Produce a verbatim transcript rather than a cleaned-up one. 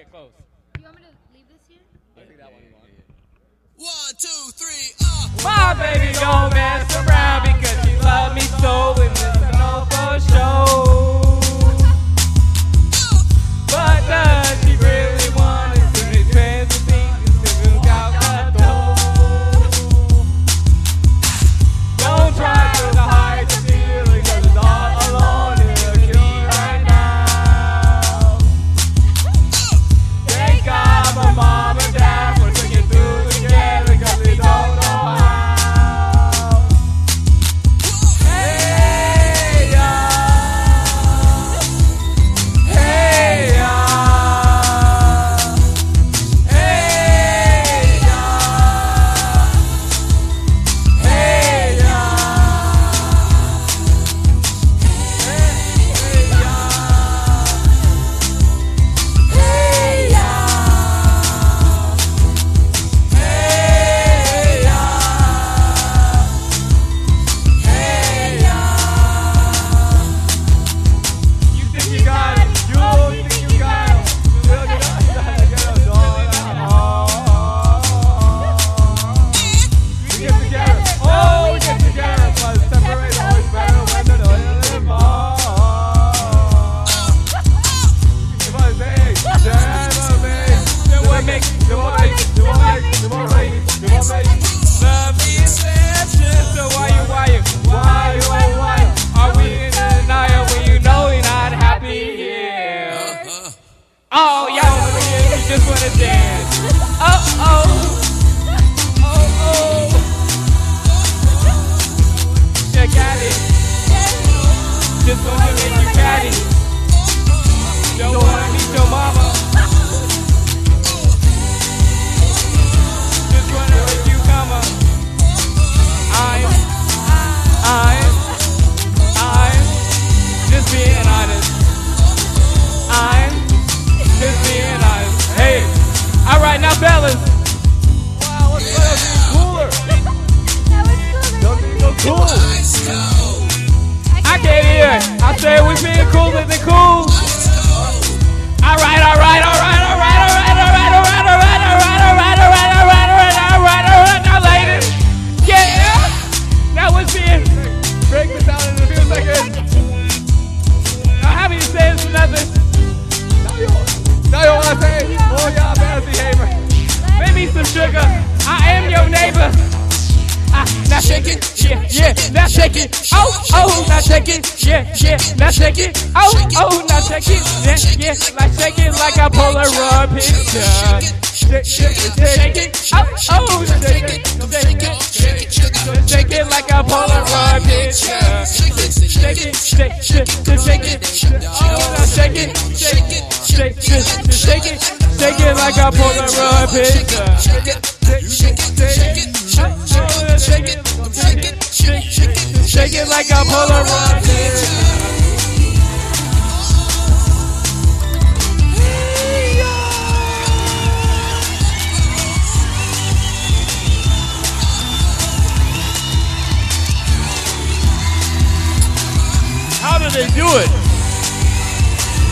get close. You want me to leave this here? I think that one you want. One, two, three, up. My baby don't mess around because she love me so and listen on for show. But does she really want it? So it depends on things to look out the door. Don't try to hide the feeling cause it's all alone in the cure right now. Thank God my mom and dad for taking through together cause they don't know how. Hey, y'all. Hey, y'all. Hey, y'all. Hey, y'all. Hey, y'all. Hey, y'all. Hey, y'all. Hey, y'all. You think you got it? You think you got it? You look it up, get a dog. We get together. Oh, we get together. But separate always better when the noise is involved. If I say, damn, babe, then what make, then what make, then what make, then what make, then what make. Love the exception, so why you, why you, why you, oh, why are we in denial when you know you're not happy here? Oh, y'all, you just wanna dance. Oh, oh, oh, oh. You got it. Just wanna make you catty. Don't wanna meet your mama. Just wanna let you come up. I'm, I'm, I'm just being honest. I'm just being honest. Hey, alright, now fellas. Wow, what's yeah. Cooler? That was cool. Don't be no cool. Ice cold. I can't hear. I say we being cooler than cool. Ice cold. Alright, alright, alright, alright, alright, alright, alright, alright, alright, alright, alright, alright, alright, alright, alright, now ladies. Yeah. Now what's being? Break this down in a few seconds. Now how many say this for nothing? Now you, now you wanna say, oh y'all bad behavior. Maybe some sugar. I am your neighbor. Ah, now shake it, yeah, yeah, now shake it, oh, oh, now shake it, yeah, yeah, now shake it, oh, oh, now shake it, yeah, yeah, now shake it like a Polaroid picture. Shake, shake it, shake it, oh, oh, shake it, shake it, shake it, shake it like a Polaroid picture. Shake it, shake it, shake, shake, shake it, oh, now shake it, shake it, shake, shake, shake it, shake it like a Polaroid picture. Shake it, shake it, shake it, shake it, shake it, shake it, shake it, shake it like a Polaroid.